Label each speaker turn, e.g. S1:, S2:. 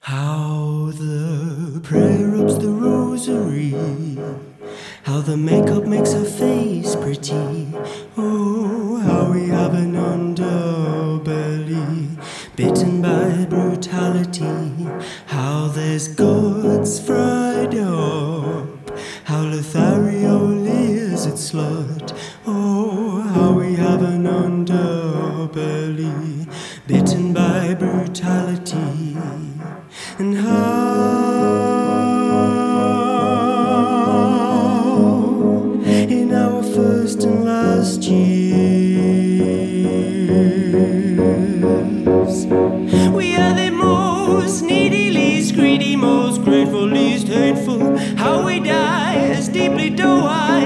S1: How the prayer ups the rosary, how the makeup makes her face pretty. Oh, how we have an underbelly, bitten by brutality. How there's guts fried up, how Lothario is its slut. Oh, how we have an underbelly, bitten by brutality. And how in our first and last years we are the most needy, least greedy, most grateful, least hateful. How we die as deeply doe-eyed